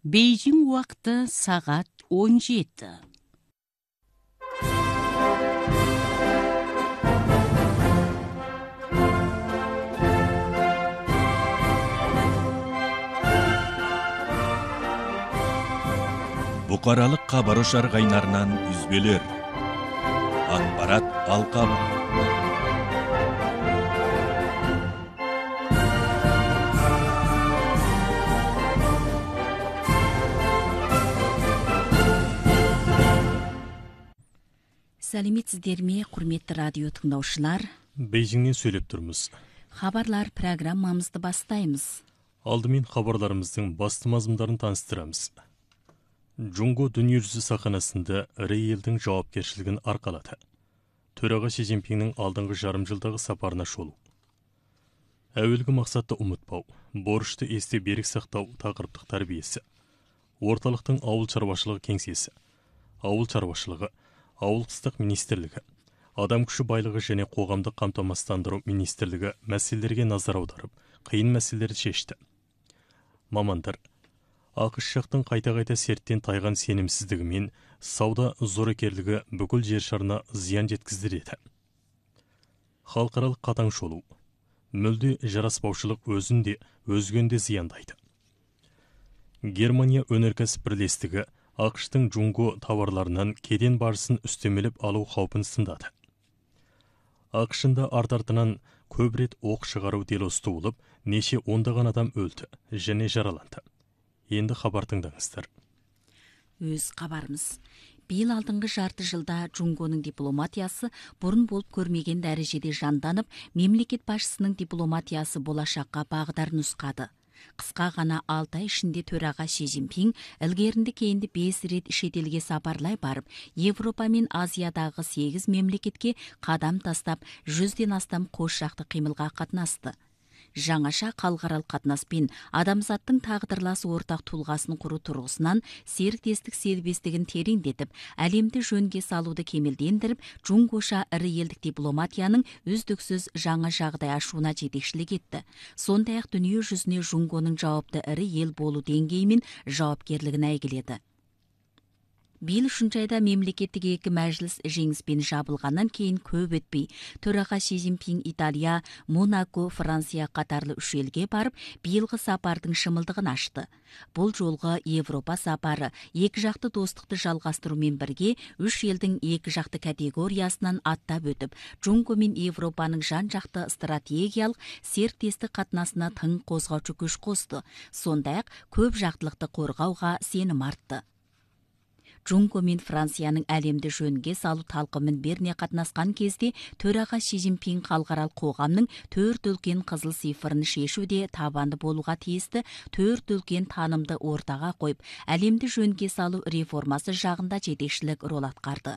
Бейжің уақыты сағат 17. Бұқаралық хабар ошар қайнарынан үзбелер. Ақпарат алқабы. Сәлеметсіздер ме, құрметті радио тыңдаушылар? Бейжіңнен сөйлеп тұрмыз. Хабарлар программамызды бастаймыз. Алдымен хабарларымыздың басты мазмұндарын таныстырамыз. Джунго дүниежүзі сахнасында ірі елдің жауапкершілігін арқалады. Төраға Си Цзиньпиннің алдыңғы жарым жылдағы сапарына шолу. Әуелгі мақсатты ұмытпау, борышты есте берік сақтау тақырыптық тәрбиесі. Орталықтың ауыл шаруашылығы кеңсесі, ауыл шаруашылығы, ауыл-қыстық министрлігі, адам күші байлығы және қоғамдық қамтамасыздандыру министрлігі мәселелерге назар аударып, қиын мәселелерді шешті. Мамандар, ақш жақтың қайта-қайта серттен тайған сенімсіздігімен сауда зорекерлігі бүкіл жер шарына зиян жеткізді деді. Халықаралық қатаң шолу. Мүлде жараспаушылық өзінде, өзгенде зияндайды. Германия өнеркәсіп бірлестігі ақштың Джунго тауарларынан кеден барысын үстемелеп алу қаупін сындады. ақшында арт-артынан көп рет оқ шығару делосы туылып, неше ондаған адам өлді және жараланды. Енді хабар тыңдаңыздар. Өз хабарымыз. Биыл алдыңғы жарты жылда Джунгоның дипломатиясы бұрын болып көрмеген дәрежеде жанданып, мемлекет басшысының дипломатиясы болашаққа бағдар нұсқады. Қысқа ғана 6 ай ішінде төраға Си Цзиньпин ілгерінді кейінді 5 рет шетелге сапарлай барып, Европа мен Азиядағы 8 мемлекетке қадам тастап, 100-ден астам қос жақты қимылға қатынасты. Жаңаша халықаралық қатынаспен адамзаттың тағдырлас ортақ тұлғасын құру тұрғысынан серіктестік сербестігін тереңдетіп, әлемді жөнге салуды кемелдендіріп, Джунгоша ірі елдік дипломатияның үздіксіз жаңа жағдай ашуына жетекшілік етті. Сондай-ақ дүние жүзіне Джунгоның жауапты ірі ел болу деңгейі мен жауапкерлігін әйгіледі. Биыл үшінші айда мемлекеттік екі мәжіліс жеңіспен жабылғаннан кейін көп өтпей, төраға Си Цзиньпин Италия, Монако, Франция қатарлы үш елге барып, биылғы сапардың шымылдығын ашты. Бұл жолғы Европа сапары екі жақты достықты жалғастырумен бірге үш елдің екі жақты категориясынан аттап өтіп, Джунго мен Европаның жан-жақты стратегиялық серіктестік қатынасына тың қозғаушы күш қосты. Сондай-ақ көп жақтылықты қорғауға сенім артты. Джунго мен Францияның әлемді жөнге салу талқымын беріне қатынасқан кезде төраға Си Цзиньпин халықаралық қоғамның 4 үлкен қызыл цифрын шешуде табанды болуға тиісті 4 үлкен танымды ортаға қойып, әлемді жөнге салу реформасы жағында жетекшілік рол атқарды.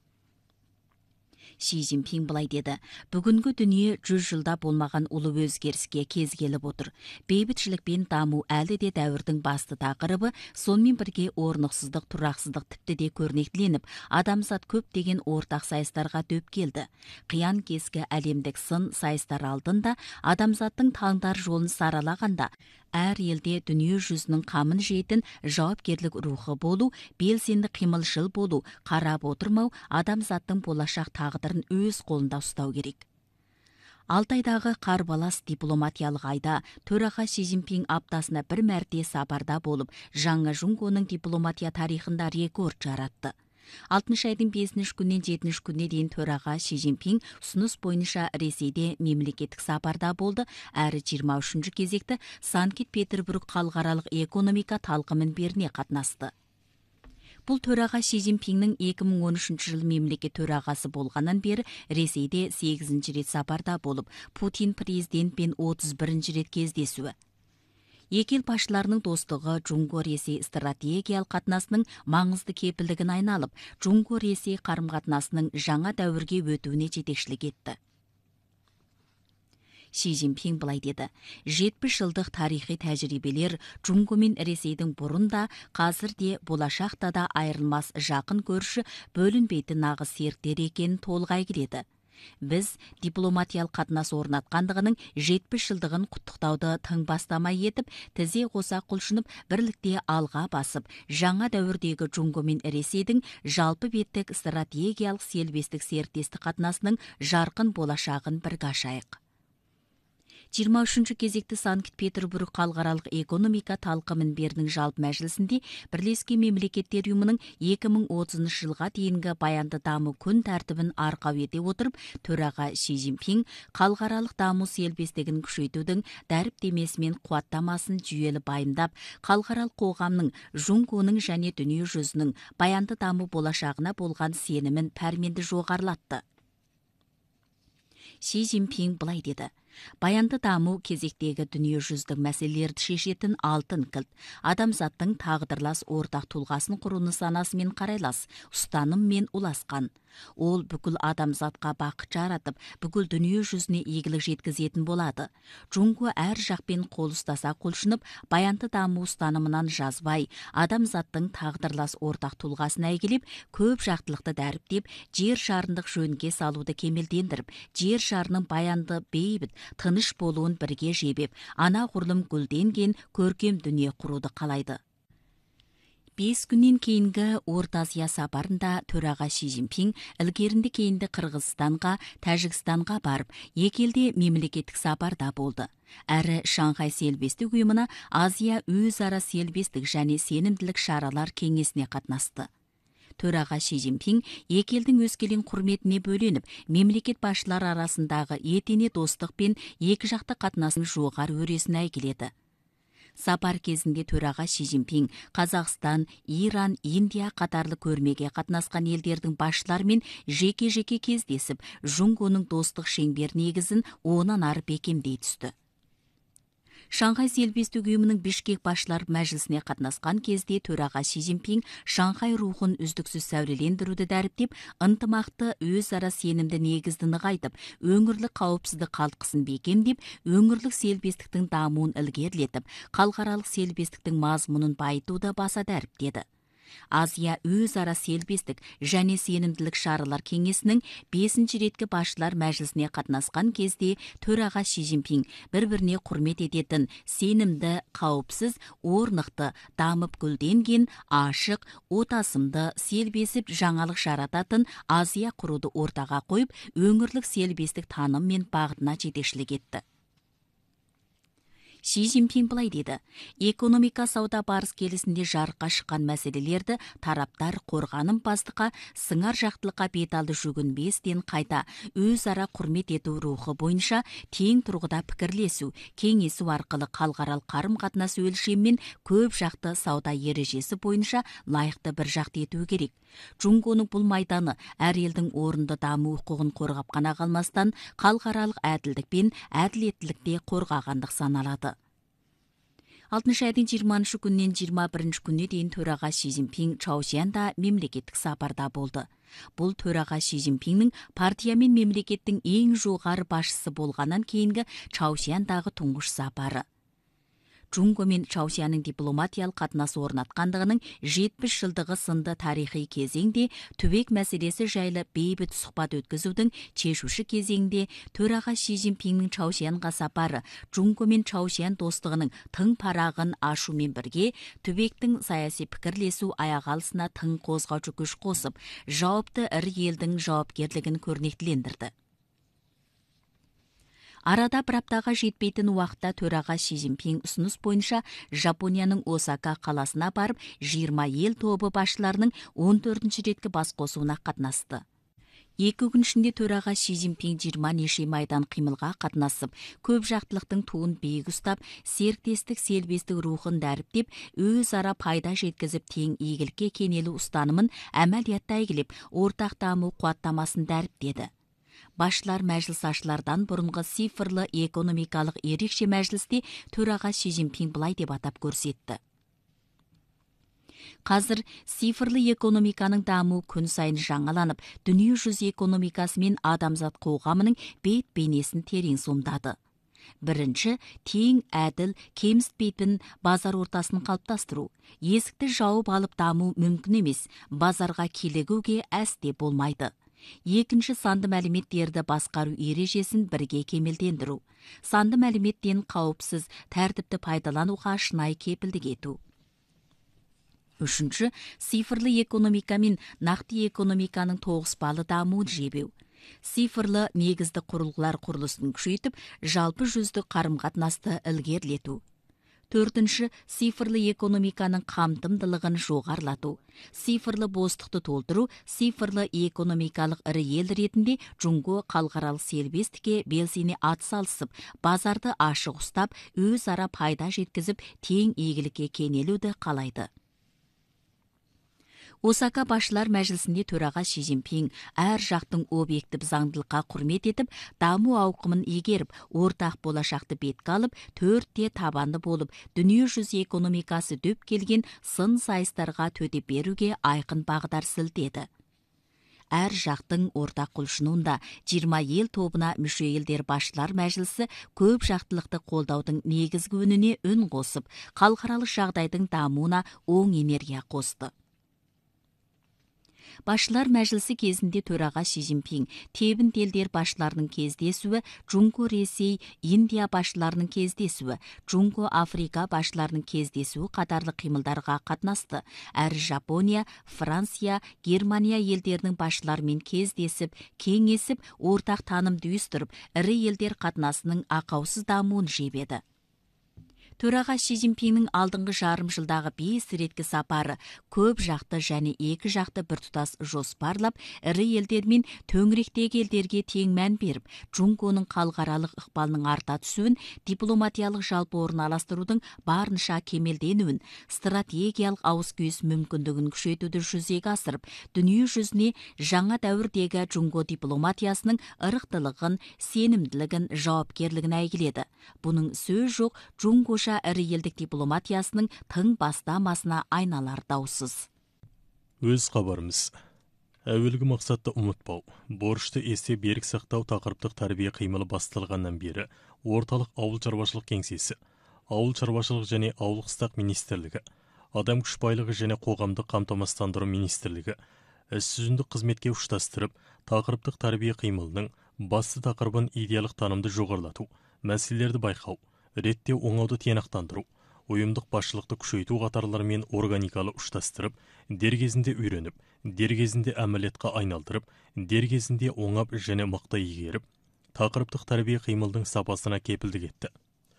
Си Цзиньпин былай деді: бүгінгі дүние 100 жылда болмаған ұлы өзгеріске кез келіп отыр. Бейбітшілікпен даму әлі де дәуірдің басты тақырыбы, сонымен бірге орнықсыздық, тұрақсыздық тіпті де көрнектіленіп, адамзат көптеген ортақ сайыстарға дөп келді. Қиян кескі әлемдік сын сайыстар алдында адамзаттың таңдар жолын саралағанда, әр елде дүние жүзінің қамын жейтін жауапкерлік рухы болу, белсенді қимылшыл болу, қарап отырмау, адамзаттың болашақ тағдырын өз қолында ұстау керек. 6 айдағы қарбалас дипломатиялық айда төраға Си Цзиньпин аптасына бір мәрте сапарда болып, жаңа Джунгоның дипломатия тарихында рекорд жаратты. 6 айдың 5 күннен 7 күнне дейін төраға Си Цзиньпин ұсыныс бойынша Ресейде мемлекеттік сапарда болды, әрі 23 кезекті Санкт-Петербург халықаралық экономика талқы мінберіне қатынасты. Бұл төраға Си Цзиньпиннің 2013 жыл мемлекет төрағасы болғаннан бері Ресейде 8 рет сапарда болып, Путин президентпен 31 рет кездесуі. Екі ел басшыларының достығы Джунго-Ресей стратегиялық қатынасының маңызды кепілдігін айналып, Джунго-Ресей қарым-қатынасының жаңа дәуірге өтуіне жетекшілік етті. Си Цзиньпин былай деді: 70 жылдық тарихи тәжірибелер Джунго мен Ресейдің бұрында, қазір де, болашақта да айырылмас жақын көрші, бөлінбейтін нағыз серіктер екенін толық әйгіледі. Біз дипломатиялық қатынас орнатқандығының 70 жылдығын құттықтауды тың бастамай етіп, тізе қоса құлшынып, бірлікте алға басып, жаңа дәуірдегі Джунго мен Ресейдің жалпы беттік стратегиялық селбестік серіктестік қатынасының жарқын болашағын бірге ашайық. 23 кезекті Санкт-Петербург халықаралық экономика талқы мінберінің жалпы мәжілісінде Бірлескен Мемлекеттер ұйымының 2030 жылға дейінгі баянды даму күн тәртібін арқау ете отырып, төраға Си Цзиньпин халықаралық даму селбестігін күшейтудің дәріптемесімен қуаттамасын жүйелі байымдап, халықаралық қоғамның Джунгоның және дүние жүзінің баянды даму болашағына болған сенімін пәрменді жоғарылатты. Си Цзиньпин былай деді: Баянды даму кезектегі дүние жүздің мәселелерді шешетін алтын кілт, адамзаттың тағдырлас ортақ тұлғасын құру нысанасымен қарайлас, ұстаныммен уласқан. Ол бүкіл адамзатқа бақыт жаратып, бүкіл дүние жүзіне игілік жеткізетін болады. Джунго әр жақпен қол ұстаса құлшынып, баянды даму ұстанымынан жазбай, адамзаттың тағдырлас ортақ тұлғасын әйгілеп, көп жақтылықты дәріптеп, жер шарындық жөнге салуды кемелдендіріп, жер шарының баянды бейбіт, тыныш болуын бірге жебеп, ана ғұрлым гүлденген көркем дүние құруды қалайды. 5 күннен кейінгі Орта Азия сапарында төраға Си Цзиньпин ілгерінді кейінді Қырғызстанға, Тәжікстанға барып, екі елде мемлекеттік сапарда болды. Әрі Шанхай селбестік ұйымына Азия өзара селбестік және сенімділік шаралар кеңесіне қатынасты. Төраға Си Цзиньпин екі елдің өскелең құрметіне бөленіп, мемлекет басшылары арасындағы етене достық пен екі жақты қатынасының жоғары өресін әйгіледі. Сапар кезінде төраға Си Цзиньпин Қазақстан, Иран, Индия қатарлы көрмеге қатынасқан елдердің басшыларымен жеке-жеке кездесіп, Джунгоның достық шеңбер негізін онан ары бекемдей түсті. Шанхай селбестік ұйымының Бішкек басшылар мәжілісіне қатынасқан кезде төраға Си Цзиньпин Шанхай рухын үздіксіз сәулелендіруді дәріптеп, ынтымақты өзара сенімді негізді нығайтып, өңірлік қауіпсіздік қалқысын бекемдеп, өңірлік селбестіктің дамуын ілгерілетіп, халықаралық селбестіктің мазмұнын байытуды баса дәріптеді. Азия өзара селбестік және сенімділік шаралар кеңесінің 5-ші реткі басшылар мәжілісіне қатынасқан кезде төраға Си Цзиньпин бір-біріне құрмет ететін, сенімді, қауіпсіз, орнықты, дамып гүлденген, ашық, отасымды, селбесіп жаңалық жарататын Азия құруды ортаға қойып, өңірлік селбестік таным мен бағытына жетекшілік етті. Си Цзиньпин былай деді: экономика сауда барыс келісінде жарыққа шыққан мәселелерді тараптар қорғаным пастыққа, сыңар жақтылыққа бет алды жүгінбестен қайта өзара құрмет ету рухы бойынша тең тұрғыда пікірлесу, кеңесу арқылы халықаралық қарым-қатынас өлшеммен көп жақты сауда ережесі бойынша лайықты бір жақты ету керек. Джунгоның бұл майданы әр елдің орынды даму құқығын қорғап қана қалмастан, халықаралық әділдік пен әділеттілікте қорғағандық саналады. 6 айдың 20 күннен 21 күнне дейін төраға Си Цзиньпин Чаосянда мемлекеттік сапарда болды. Бұл төраға Си Цзиньпиннің партия мен мемлекеттің ең жоғары басшысы болғаннан кейінгі Чаосяндағы тұңғыш сапары. Джунго мен Чаосянның дипломатиялық қатынасы орнатқандығының 70 жылдығы сынды тарихи кезеңде түбек мәселесі жайлы бейбіт сұхбат өткізудің шешуші кезеңде төраға Си Цзиньпиннің Чаосянға сапары Джунго мен Чаосян достығының тың парағын ашумен бірге түбектің саяси пікірлесу аяғалысына тың қозғаушы күш қосып, жауапты ірі елдің жауапкерлігін көрнектілендірді. Арада бір аптаға жетпейтін уақытта төраға Си Цзиньпин ұсыныс бойынша Жапонияның Осака қаласына барып, 20 ел тобы басшыларының 14-ші реткі басқосуына қатынасты. 2 күн ішінде төраға Си Цзиньпин 20 неше майдан қимылға қатынасып, көп жақтылықтың туын биік ұстап, серіктестік селбестік рухын дәріптеп, өзара пайда жеткізіп тең игілікке кенелі ұстанымын әмәлиятта әйгілеп, ортақ даму қуаттамасын дәріптеді. Басшылар мәжіліс ашылардан бұрынғы цифрлы экономикалық ерекше мәжілісте төраға Си Цзиньпин былай деп атап көрсетті: Қазір цифрлы экономиканың даму күн сайын жаңаланып, дүние жүзі экономикасы мен адамзат қоғамының бет бейнесін терең сомдады. Бірінші, тең, әділ, кемсітпейтін базар ортасын қалыптастыру. Есікті жауып алып даму мүмкін емес, базарға келігуге әсте болмайды. Екінші санды мәліметтерді басқару ережесін бірге кемелдендіру. Санды мәліметтен қауіпсіз тәртіпті пайдалануға шынайы кепілдік ету. Үшінші, цифрлы экономика мен нақты экономиканың тоғыспалы дамуын жебеу. Цифрлы негізді құрылғылар құрылысын күшейтіп, жалпы жүзді қарым-қатынасты ілгерілету. Төртінші, цифрлы экономиканың қамтымдылығын жоғарылату. Цифрлы бостықты толтыру, цифрлы экономикалық ірі ел ретінде Джунго халықаралық сербестікке белсене атсалысып, базарды ашық ұстап, өзара пайда жеткізіп, тең игілікке кенелуді қалайды. Осака басшылар мәжілісінде төраға Си Цзиньпин әр жақтың объектив заңдылыққа құрмет етіп, даму ауқымын игеріп, ортақ болашақты бетке алып, 4-те табанды болып, дүние жүзі экономикасы дөп келген сын сайыстарға төтеп беруге айқын бағдар сілтеді. Әр жақтың ортақ құлшынуында 20 ел тобына мүше елдер басшылар мәжілісі көп жақтылықты қолдаудың негізгі үніне үн қосып, халықаралық жағдайдың дамуына оң энергия қосты. Басшылар мәжілісі кезінде төраға Си Цзиньпин тебін елдер басшыларының кездесуі, Джунго Ресей, Индия басшыларының кездесуі, Джунго Африка басшыларының кездесуі қатарлы қимылдарға қатынасты. Әрі Жапония, Франция, Германия елдерінің басшыларымен кездесіп, кеңесіп, ортақ танымды үйістіріп, ірі елдер қатынасының ақаусыз дамуын жебеді. Төраға Си Цзиньпиннің алдыңғы жарым жылдағы 5 реткі сапары көп жақты және екі жақты біртұтас жоспарлап, ірі елдермен төңіректегі елдерге тең мән беріп, Джунгоның халықаралық ықпалының арта түсуін, дипломатиялық жалпы орналастырудың барынша кемелденуін, стратегиялық ауызкүйіс мүмкіндігін күшейтуді жүзеге асырып, дүние жүзіне жаңа дәуірдегі Джунго дипломатиясының ырықтылығын, сенімділігін, жауапкерлігін әйгіледі. Бұның сөз жоқ, Джунгоша ірі елдік дипломатиясының тың бастамасына айналар даусыз. Өз қабарымыз. Әуелгі мақсатты ұмытпау, борышты есте берік сақтау тақырыптық тәрбие қимылы басталғаннан бері орталық ауыл шаруашылық кеңсесі, ауыл шаруашылық және ауыл қыстақ министрлігі, адам күш байлығы және қоғамдық қамтамасыздандыру министрлігі іс-жүзінде қызметке ұштастырып, тақырыптық тәрбие қимылының басты тақырыбын идеялық танымды жоғарылату, мәселелерді байқау, реттеу оңауды тиянақтандыру, ұйымдық басшылықты күшейту қатарларымен органикалы ұштастырып, дергезінде үйреніп, дергезінде әмәлетқа айналдырып, дергезінде оңап және мықты игеріп, тақырыптық тәрбие қимылдың сапасына кепілдік етті.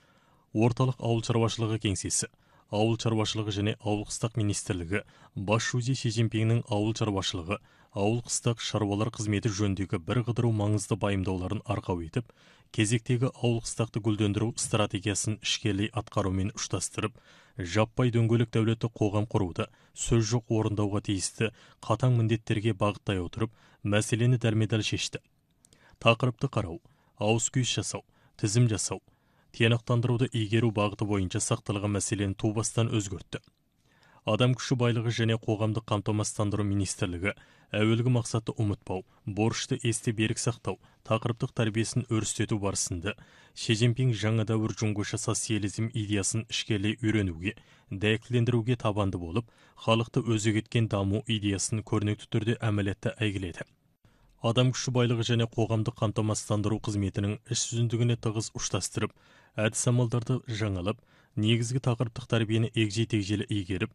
Орталық ауыл шаруашылығы кеңсесі, ауыл шаруашылығы және ауыл қыстақ министрлігі басшысы Си Цзиньпиннің ауыл шаруашылығы, ауыл қыстақ шаруалар қызметі жөніндегі бір қыдыру маңызды байымдауларын арқау етіп, кезектегі ауыл қыстақты гүлдендіру стратегиясын ішкерлей атқарумен ұштастырып, жаппай дөңгелек дәулетті қоғам құруды сөз жоқ орындауға тиісті қатаң міндеттерге бағыттай отырып, мәселені дәрмедәл шешті. Тақырыпты қарау, ауызкүйіс жасау, тізім жасау, тиянақтандыруды игеру бағыты бойынша сақталған мәселені тубастан өзгертті. Адам күші байлығы және қоғамдық қамтамасыздандыру министрлігі әуелгі мақсатты ұмытпау, борышты есте берік сақтау, тақырыптық тәрбиесін өрістету барысында Си Цзиньпин жаңа дәуір джунгоша социализм идеясын ішкерлей үйренуге, дәйектілендіруге табанды болып, халықты өзек еткен даму идеясын көрнекті түрде әмәлетті әйгіледі. Адам күші байлығы және қоғамдық қамтамасыздандыру қызметінің іс жүзіндігіне тығыз ұштастырып, әдіс-амалдарды жаңалап, негізгі тақырыптық тәрбиені егжей-тегжейлі игеріп,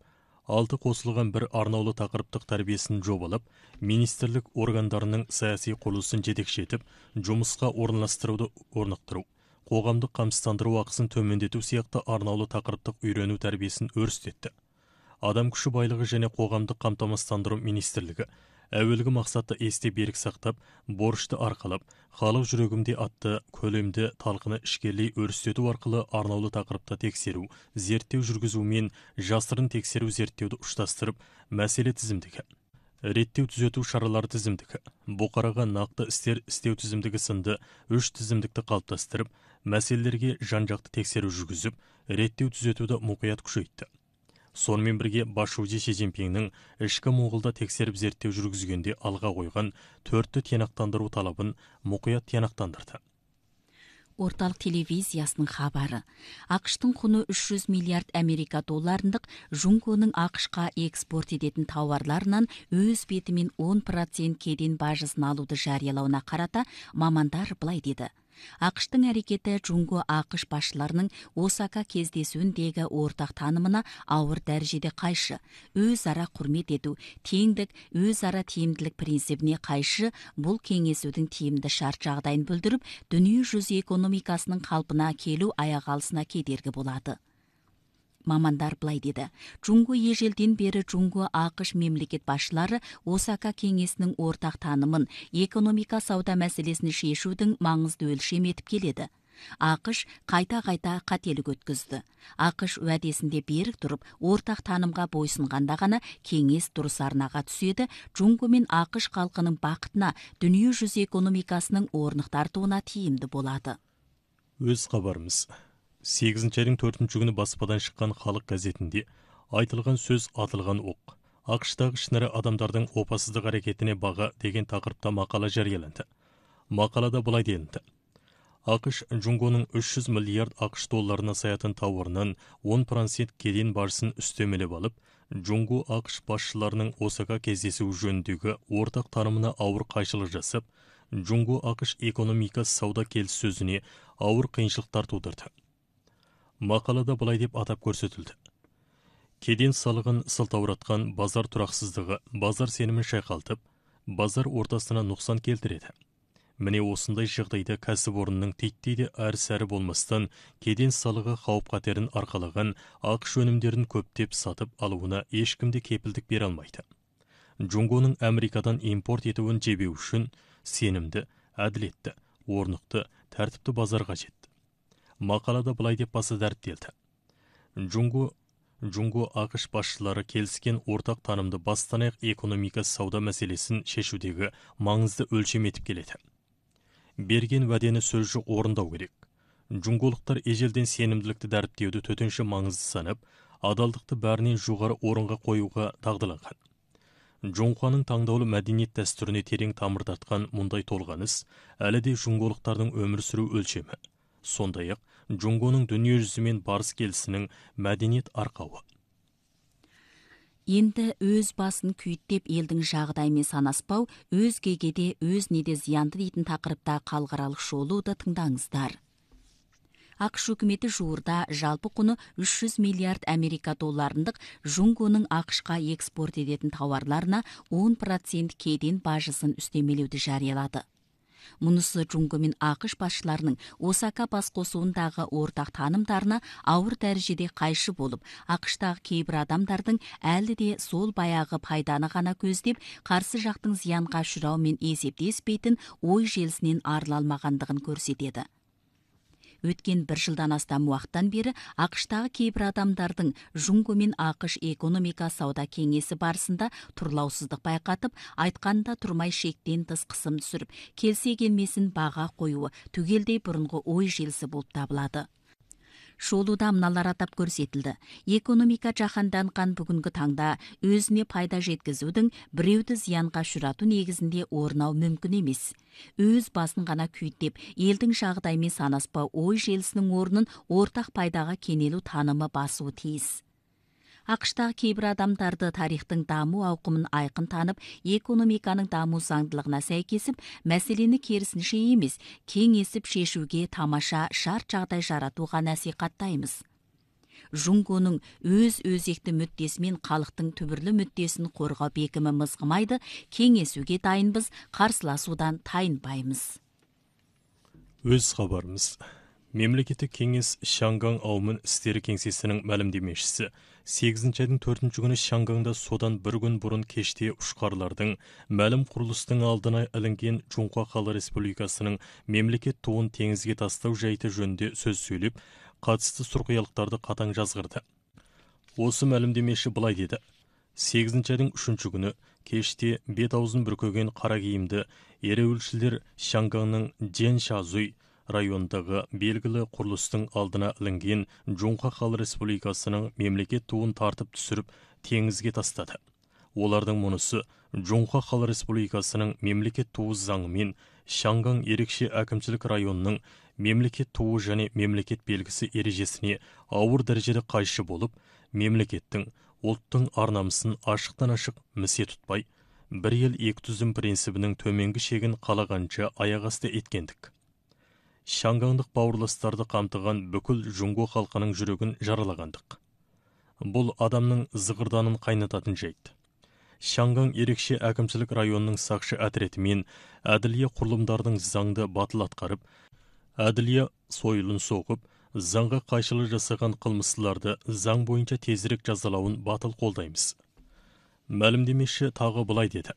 6 қосылған бір арнаулы тақырыптық тәрбиесін жобалап, министрлік органдарының саяси құрылысын жетекші етіп, жұмысқа орналастыруды орнықтыру, қоғамдық қамсыздандыру ақысын төмендету сияқты арнаулы тақырыптық үйрену тәрбиесін өрістетті. Адам күші байлығы және қоғамдық қамтамасыздандыру министрлігі әуелгі мақсатты есте берік сақтап, борышты арқалап, халық жүрегімде атты көлемді талқыны ішкерлей өрістету арқылы арнаулы тақырыпта тексеру, зерттеу жүргізумен жасырын тексеру зерттеуді ұштастырып, мәселе тізімдігі, реттеу түзету шаралар тізімдігі, бұқараға нақты істер істеу тізімдігі сынды 3 тізімдікті қалыптастырып, мәселелерге жан-жақты тексеру жүргізіп, реттеу түзетуді мұқият күшейтті. Сонымен бірге басшысы Си Цзиньпиннің ішкі Моңғолда тексеріп зерттеу жүргізгенде алға қойған 4-ті тиянақтандыру талабын мұқият тиянақтандырды. Орталық телевизиясының хабары. ақш-тың құны 300 миллиард Америка долларындық Жунгоның ақш-қа экспорт ететін тауарларынан өз бетімен 10% кеден бажысын алуды жариялауына қарата мамандар былай деді. ақш-тың әрекеті Жунго ақш басшыларының Осака кездесуіндегі ортақ танымына ауыр дәрежеде қайшы, өзара құрмет ету, теңдік, өзара тиімділік принципіне қайшы. Бұл кеңесудің тиімді шарт жағдайын бүлдіріп, дүние жүзі экономикасының қалпына келу аяқ алысына кедергі болады. Мамандар былай деді. Жунго ежелден бері Жунго ақш мемлекет басшылары Осака кеңесінің ортақ танымын, экономика сауда мәселесін шешудің маңызды өлшем етіп келеді. ақш қайта қателік өткізді. ақш уәдесінде берік тұрып, ортақ танымға бойсынғанда ғана кеңес дұрыс арнаға түседі. Жунго мен ақш халқының бақытына, дүние жүзі экономикасының орнық тартуына тиімді болады. Өз хабарымыз. 8 айдың 4 күні баспадан шыққан халық газетінде айтылған сөз атылған оқ. ақш-тағы ішінара адамдардың опасыздық әрекетіне баға деген тақырыпта мақала жарияланды. Мақалада былай делінді. ақш Жунгоның 300 миллиард ақш долларына саятын тауарынан 10% кеден бажысын үстемелеп алып, Жунго ақш басшыларының Осака кездесуі жөніндегі ортақ танымына ауыр қайшылық жасап, Жунго ақш экономика сауда келіссөзіне ауыр қиыншылықтар тудырды. Мақалада былай деп атап көрсетілді. Кеден салығын сылтауратқан базар тұрақсыздығы базар сенімін шайқалтып, базар ортасына нұқсан келтіреді. Міне осындай жағдайда кәсіпорынның титтейде әрі-сәрі болмастан кеден салығы қауіп-қатерін арқалаған ақш өнімдерін көптеп сатып алуына ешкімде кепілдік бере алмайды. Жунгоның Америкадан импорт етуін жебеу үшін сенімді, әділетті, орнықты, тәртіпті базар қажет. Мақалада былай деп баса дәріптелді. Жунго ақш басшылары келіскен ортақ танымды бастан-аяқ экономика сауда мәселесін шешудегі маңызды өлшем етіп келеді. Берген уәдені сөз жоқ орындау керек. Жунголықтар ежелден сенімділікті дәріптеуді төтенше маңызды санап, адалдықты бәрінен жоғары орынға қоюға дағдыланған. Жунғаның таңдаулы мәдениет дәстүріне терең тамыр тартқан мұндай толғаныс әлі де жунголықтардың өмір сүру өлшемі. Сондай-ақ Жунгоның дүние жүзімен барыс келісінің мәдениет арқауы. Енді өз басын күйттеп елдің жағдаймен санаспау, өзгеге де өзіне де зиянды дейтін тақырыпта халықаралық шолуды тыңдаңыздар. ақш үкіметі жуырда жалпы құны 300 миллиард Америка долларындық Жунгоның ақшқа экспорт ететін тауарларына 10% кеден бажысын үстемелеуді жариялады. Мұнысы Жунго мен ақш басшыларының Осака басқосуындағы ортақ танымдарына ауыр дәрежеде қайшы болып, ақштағы кейбір адамдардың әлі де сол баяғы пайданы ғана көздеп, қарсы жақтың зиянға ұшыраумен есептеспейтін ой желісінен арыла алмағандығын көрсетеді. Өткен 1 жылдан астам уақыттан бері ақштағы кейбір адамдардың Жунго мен ақш экономика сауда кеңесі барысында тұрлаусыздық байқатып, айтқанда тұрмай шектен тыс қысым түсіріп, келсе келмесін баға қоюы түгелдей бұрынғы ой желісі болып табылады. Шолуда мыналар атап көрсетілді. Экономика жаһанданған бүгінгі таңда өзіне пайда жеткізудің біреуді зиянға ұшырату негізінде орнау мүмкін емес. Өз басын ғана күйттеп, елдің жағдаймен санаспау ой желісінің орнын ортақ пайдаға кенелу танымы басуы тиіс. ақштағы кейбір адамдарды тарихтың даму ауқымын айқын танып, экономиканың даму заңдылығына сәйкесіп, мәселені керісінше емес, кеңесіп шешуге тамаша шарт жағдай жаратуға насихаттаймыз. Жунгоның өз өзекті мүддесімен халықтың түбірлі мүддесін қорғау бекімі мызғымайды, кеңесуге дайынбыз, қарсыласудан тайынбаймыз. Өз хабарымыз. Мемлекеттік кеңес Шанган аумын істері кеңсесінің мәлімдемешісі 8 айдың 4 күні Шанганда содан бір күн бұрын кеште ұшқарлардың мәлім құрылыстың алдына ілінген Жунго Халық Республикасының мемлекет туын теңізге тастау жайты жөнінде сөз сөйлеп, қатысты сұрқиялықтарды қатаң жазғырды. Осы мәлімдемеші былай деді. 8 айдың 3 күні кеште бет-аузын бүркеген қара киімді ереуілшілер Шанганның Дженшазуй райондағы белгілі құрылыстың алдына ілінген Жунго Халық Республикасының мемлекет туын тартып түсіріп теңізге тастады. Олардың мұнысы Жунго Халық Республикасының мемлекет туы заңымен Шанган ерекше әкімшілік районының мемлекет туы және мемлекет белгісі ережесіне ауыр дәрежеде қайшы болып, мемлекеттің, ұлттың ар-намысын ашықтан ашық місе тұтпай, бір ел екі түзім принцибінің төменгі шегін қалағанша аяқ асты еткендік. Шангаңдық бауырластарды қамтыған бүкіл Жунго халқының жүрегін жаралағандық. Бұл адамның зығырданын қайнататын жайт. Шангаң ерекше әкімшілік районының сақшы әтіретімен әділие құрылымдардың заңды батыл атқарып, әділие сойылын соғып, заңға қайшылық жасаған қылмыстыларды заң бойынша тезірек жазалауын батыл қолдаймыз. Мәлімдемеші тағы былай деді.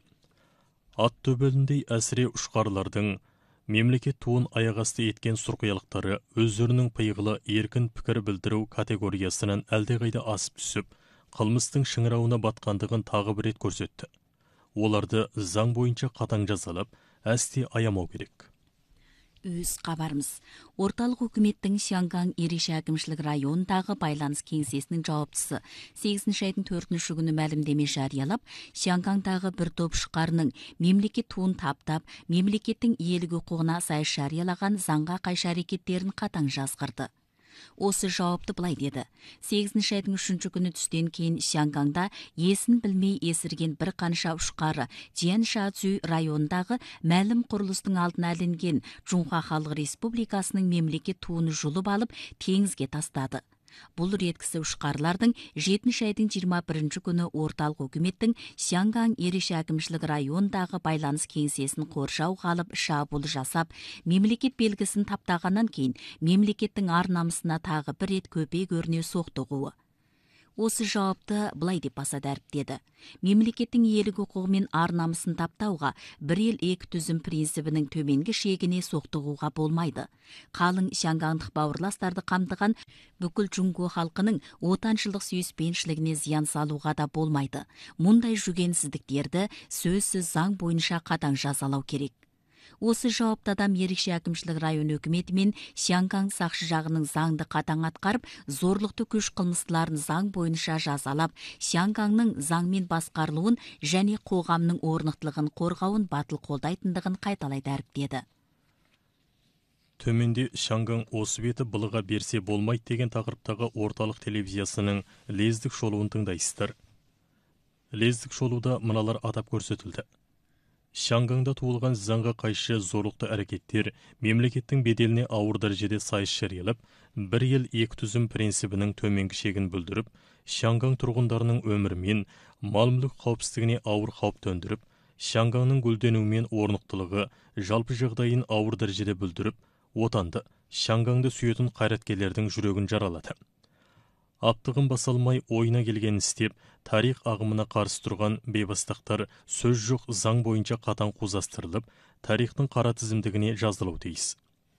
Ат төбеліндей әсіре ұшқарлардың мемлекет туын аяқасты еткен сұрқиялықтары өздерінің пиғылы еркін пікір білдіру категориясынан әлдеқайда асып түсіп, қылмыстың шыңырауына батқандығын тағы бір рет көрсетті. Оларды заң бойынша қатаң жазалап, әсте аямау керек. Өз қабарымыз. Орталық үкіметтің Шангаң ерекше әкімшілік районындағы байланыс кеңсесінің жауаптысы 8 айдың 4 күні мәлімдеме жариялап, Шангаңдағы бір топ ұшқарының мемлекет туын таптап, мемлекеттің иелік құқығына сай жариялаған заңға қайшы әрекеттерін қатаң жазғырды. Осы жауапты былай деді. 8 айдың 3 күні түстен кейін Шангаңда есін білмей есірген бір қанша ұшқары Jiansha-Zhu районындағы мәлім құрылыстың алдына ілінген Жунға Халық Республикасының мемлекет туын жұлып алып теңізге тастады. Бұл реткісі ұшқарлардың 7 айдың 21 күні орталық үкіметтің Шангаң ерекше әкімшілік райондағы байланыс кеңсесін қоршауға алып шабуыл жасап, мемлекет белгісін таптағаннан кейін мемлекеттің ар-намысына тағы бір рет көпе көріне соқтығуы. Осы жауапты былай деп баса дәріптеді. Мемлекеттің иелік құқығы мен ар-намысын таптауға бір ел екі түзім принцибінің төменгі шегіне соқтығуға болмайды. Қалың шангаңдық бауырластарды қамтыған бүкіл Жунго халқының отаншылдық сүйіспеншілігіне зиян салуға да болмайды. Мұндай жүгенсіздіктерді сөзсіз заң бойынша қатаң жазалау керек. Осы жауапты адам ерекше әкімшілік район өкіметі мен Шангаң сақшы жағының заңды қатаң атқарып, зорлықты күш қылмыстыларын заң бойынша жазалап, Шангаңның заңмен басқарылуын және қоғамның орнықтылығын қорғауын батыл қолдайтындығын қайталай дәріптеді. Төменде Шангаң осы беті былыға берсе болмайды деген тақырыптағы орталық телевизиясының лездік шолуын тыңдайсыздар. Лездік шолуда мыналар атап көрсетілді. Шангаңда туылған заңға қайшы зорлықты әрекеттер мемлекеттің беделіне ауыр дәрежеде сайыс жариялап, бір ел екі түзім принцибінің төменгі шегін бүлдіріп, Шангаң тұрғындарының өмірі мен мал-мүлік қауіпсіздігіне ауыр қауіп төндіріп, Шангаңның гүлденуі мен орнықтылығы жалпы жағдайын ауыр дәрежеде бүлдіріп, отанды, Шангаңды сүйетін қайраткерлердің жүрегін жаралады. Аптығын басалмай ойына келген істеп, тарих ағымына қарсы тұрған бейбастақтар сөз жоқ заң бойынша қатаң қузастырылып, тарихтың қара тізімдігіне жазылуы тиіс.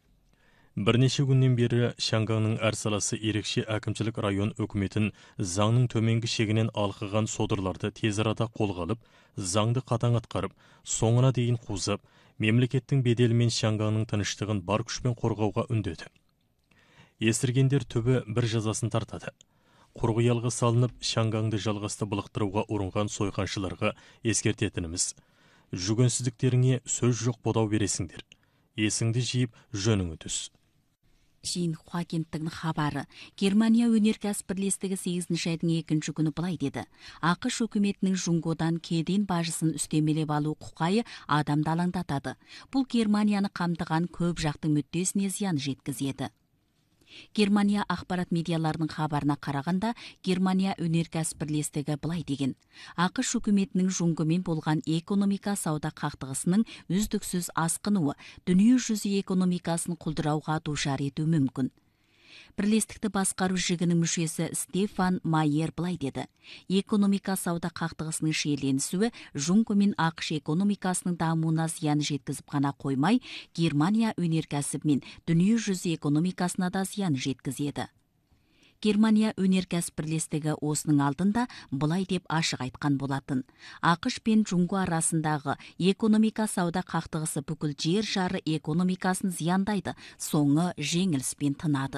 Бірнеше күннен бері Шангаңның әр саласы ерекше әкімшілік район өкіметін заңның төменгі шегінен алқыған содырларды тез арада қолға алып, заңды қатаң атқарып, соңына дейін қузап, мемлекеттің беделі мен Шангаңның тыныштығын бар күшпен қорғауға үндеді. Есіргендер түбі бір жазасын тартады. Құрғиялға салынып, Шангаңды жалғасты былықтыруға ұрынған сойқаншыларға ескертетініміз. Жүгенсіздіктеріңе сөз жоқ бодау бересіңдер. Есіңді жиып, жөніңі түс. Шинхуа кенттігінің хабары. Германия өнеркәсіп бірлестігі 8 айдың 2 күні былай деді. ақш үкіметінің Жунгодан кеден бажысын үстемелеп алу құқайы адамды алаңдатады. Бұл Германияны қамтыған көп жақтың мүддесіне зиян жеткізеді. Германия ақпарат медиаларының хабарына қарағанда, Германия өнеркәсіп бірлестігі былай деген. ақш үкіметінің Жунгомен болған экономика сауда қақтығысының үздіксіз асқынуы дүние жүзі экономикасын құлдырауға душар ету мүмкін. Бірлестікті басқару жігінің мүшесі Стефан Майер былай деді. Экономика сауда қақтығысының шиеленісуі Жунго мен ақш экономикасының дамуына зиян жеткізіп қана қоймай, Германия өнеркәсібі мен дүние жүзі экономикасына да зиян жеткізеді. Германия өнеркәсіп бірлестігі осының алдында былай деп ашық айтқан болатын. ақш пен Жунго арасындағы экономика сауда қақтығысы бүкіл жер шары экономикасын зияндайды, соңы жеңіліспен тынады.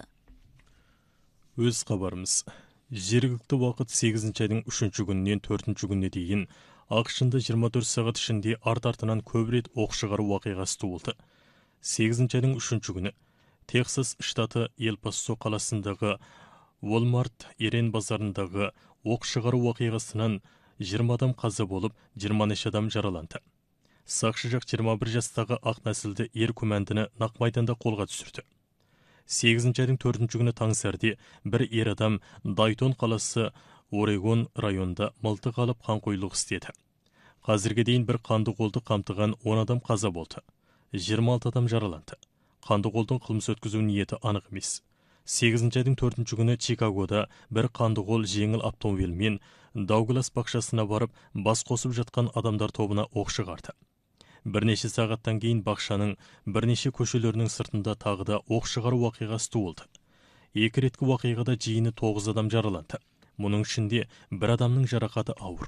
Өз қабарымыз. Жергілікті уақыт 8 айдың 3 күнінен 4 күніне дейін ақшында 24 сағат ішінде арт-артынан көп рет оқ шығару уақиғасы туылды. 8 айдың 3 күні Texas штаты Эл-Пасо қаласындағы Walmart ерен базарындағы оқ шығару оқиғасынан 20 адам қаза болып, 23 адам жараланды. Сақшы жақ 21 жастағы ақ нәсілді ер күмәндіні нақ майданда қолға түсірді. 8 айдың 4 күні таң сәрде бір ер адам Дайтон қаласы Орегон районында мылтық алып қанқойлық істеді. Қазірге дейін бір қандықолды қамтыған 10 адам қаза болды. 26 адам жараланды. Қандықолдың қылмыс өткізу ниеті анық емес. 8 айдың 4 күні Чикагода бір қандықол жеңіл автомобильмен Дауглас бақшасына барып, бас қосып жатқан адамдар тобына оқ шығарды. Бірнеше сағаттан кейін бақшаның бірнеше көшелерінің сыртында тағы да оқ шығару оқиғасы туылды. Екі реткі оқиғада жиыны 9 адам жараланды. Мұның ішінде бір адамның жарақаты ауыр.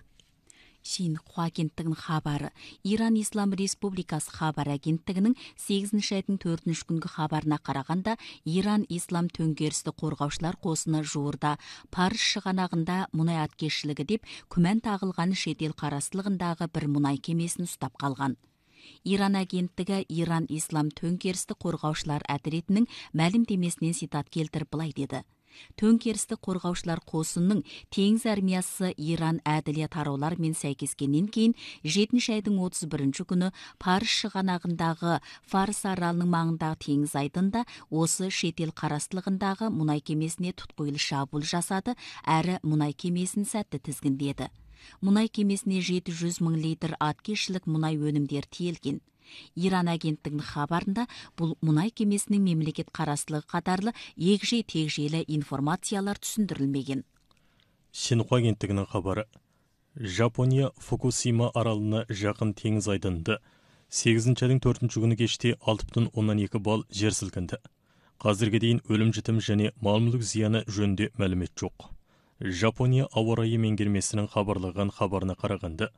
Шинхуа агенттігінің хабары. Иран Ислам Республикасы хабар агенттігінің 8 айдың 4 күнгі хабарына қарағанда, Иран Ислам төңкерісті қорғаушылар қосыны жуырда Париж шығанағында мұнай аткешілігі деп күмән тағылған шетел қарастылығындағы бір мұнай кемесін ұстап қалған. Иран агенттігі Иран Ислам төңкерісті қорғаушылар әдіретінің мәлімдемесінен цитат келтіріп былай деді. Төңкерісті қорғаушылар қосынның теңіз армиясы Иран әділет тараулармен сәйкескеннен кейін 7 айдың 31 күні Париж шығанағындағы Фарс аралының маңындағы теңіз айдында осы шетел қарастылығындағы мұнай кемесіне тұтқиылы шабуыл жасады, әрі мұнай кемесін сәтті тізгіндеді. Мұнай кемесіне 700 мың литр аткешілік мұнай өнімдер тиелген. Иран агенттігінің хабарында бұл мұнай кемесінің мемлекет қарастылығы қатарлы егжей-тегжейлі информациялар түсіндірілмеген. Шинхуа агенттігінің хабары. Жапония Фукусима аралына жақын теңіз айдынында 8 айдың 4 күні кеште 6,2 балл жер сілкінді. Қазірге дейін өлім-жітім және мал-мүлік зияны жөнінде мәлімет жоқ. Жапония ауа райы меңгермесінің хабарлаған хабарына қарағанда,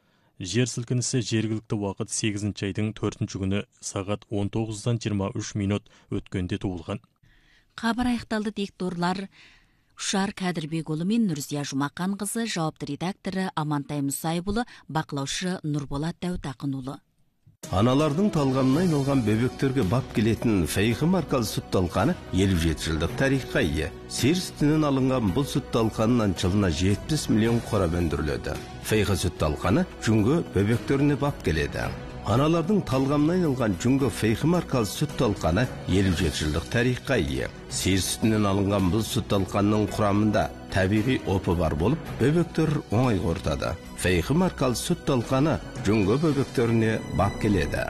жер сілкінісі жергілікті уақыт 8 айдың 4 күні сағат 19-дан 23 минут өткенде туылған. Хабар аяқталды. Дикторлар Шар Кәдірбекұлы мен Нұрзия Жұмақанқызы, жауапты редакторы Амантай Мұсайбұлы, бақылаушы Нұрболат Дәутақынұлы. Аналардың талғамына айналған бөбектерге бап келетін Фейхи маркалы сүт талқаны 57 жылдық тарихқа ие. Сиыр сүтінен алынған бұл сүт талқанынан жылына 70 миллион қорап өндіріледі. Фейхи сүт талқаны жүнгі бөбектеріне бап келеді. Аналардың талғамына айналған жүнгі Фейхи маркалы сүт талқаны 57 жылдық тарихқа ие. Сиыр сүтінен алынған бұл сүт талқанның құрамында табиғи опы бар болып, бөбектер оңай ортады. Фейхи маркалы сүт талқаны жүнгі бөбектеріне бап келеді.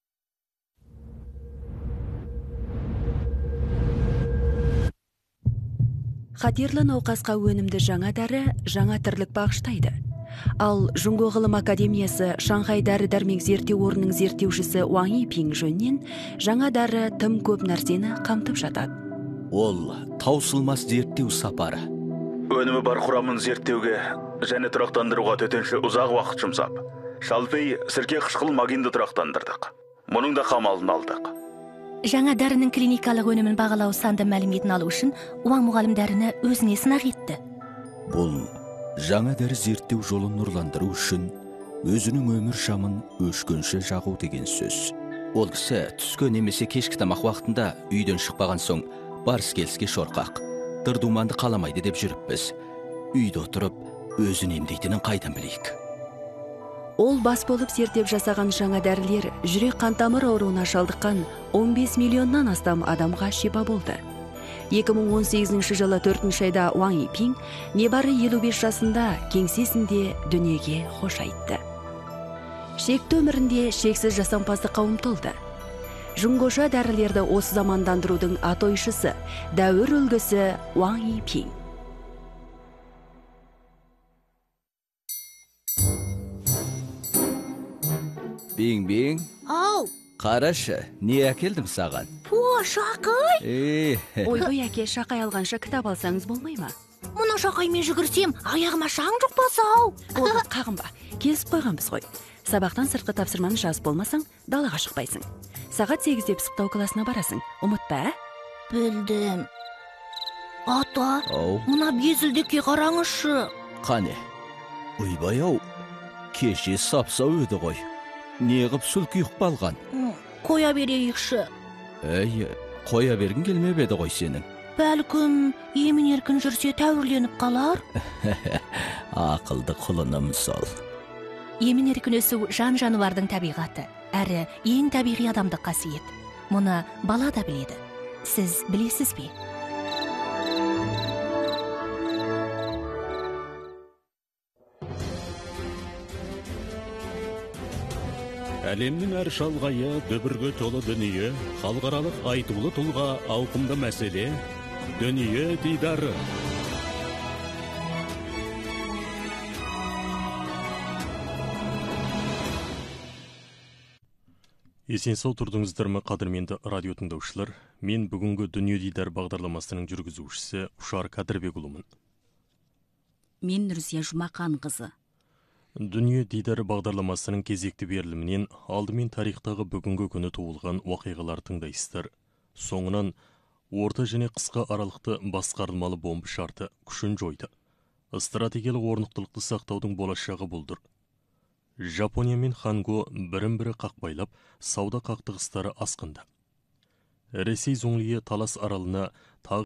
Қатерлі науқасқа өнімді жаңа дәрі жаңа тірлік бағыштайды. Ал Жұңго ғылым академиясы Шанхай дәрі-дәрмек зерттеу орнының зерттеушісі Уаң Йипин жөнінен жаңа дәрі тым көп нәрсені қамтып жатады. Ол таусылмас зерттеу сапары. Өнімі бар құрамын зерттеуге және тұрақтандыруға төтенше ұзақ уақыт жұмсап, шалфей сірке қышқыл магинді тұрақтандырдық. Мұның да қамалын алдық. Жаңа дәрінің клиникалық өнімін бағалау санды мәліметін алу үшін Уаң мұғалім дәріні өзіне сынақ етті. Бұл жаңа дәрі зерттеу жолын нұрландыру үшін өзінің өмір шамын өшкенше жағу деген сөз. Ол кісі түскі немесе кешкі тамақ уақытында үйден шықпаған соң барыс-келіске шорқақ, дырдуманды қаламайды деп жүріппіз. Үйде отырып өзін емдейтінін қайдан білейік? Ол бас болып зерттеп жасаған жаңа дәрілер жүрек қан-тамыр ауруына шалдыққан 15 миллионнан астам адамға шипа болды. 2018 жылы 4 айда Уаң Йипин небары 55 жасында кеңсесінде дүниеге қош айтты. Шекті өмірінде шексіз жасампаздыққа ұмтылды. Жұңғоша дәрілерді осы замандандырудың атойшысы, дәуір үлгісі Уаң Йипин. Бең-бең. Ау! Қарашы, не әкелдім саған? По, Шақай! Ойбай әке, Шақай алғанша кітап алсаңыз болмай ма? Мұны Шақаймен жүгірсем, аяғыма шаң жұқпаса-ау. Болды, қағынба. Келісіп қойғанбыз ғой. Сабақтан сыртқы тапсырманы жазып болмасаң, далаға шықпайсың. Сағат 8-де пысықтау класына барасың. Ұмытпа, ә? Білдім. Ата, Ау. мұна безілдекке қараңызшы. Қане? Ойбай-ау, кеше сапсау еді ғой. Неғып сүлкі ұқпалған? Қоя берейікші. Әй, қоя бергін келмеп еді ғой сенің. Бәлкім, емін еркін жүрсе тәуірленіп қалар. Ақылды құлыным сол. Емін еркін өсу жан жануардың табиғаты, әрі ең табиғи адамдық қасиет. Мұны бала да біледі. Сіз білесіз бе? Әлемнің әр шалғайы дүбірге толы дүние, халықаралық айтулы тұлға ауқымды мәселе, дүние дидары. Есен сау тұрдыңыздар ма, қадірменді радио тыңдаушылар? Мен бүгінгі дүние дидар бағдарламасының жүргізушісі Ушар Кадырбекұлымын. Мен Нұрзия Жұмақан қызы. Дүние дидары бағдарламасының кезекті берілімінен алдымен тарихтағы бүгінгі күні туылған уақиғалар тыңдайсыздар. Соңынан орта және қысқа аралықты басқарылмалы бомба шарты күшін жойды. Стратегиялық орнықтылықты сақтаудың болашағы болдыр. Жапония мен Ханго бірін-бірі қақпайлап, сауда қақтығыстары асқынды. Ресей зоңлие Талас аралына тағы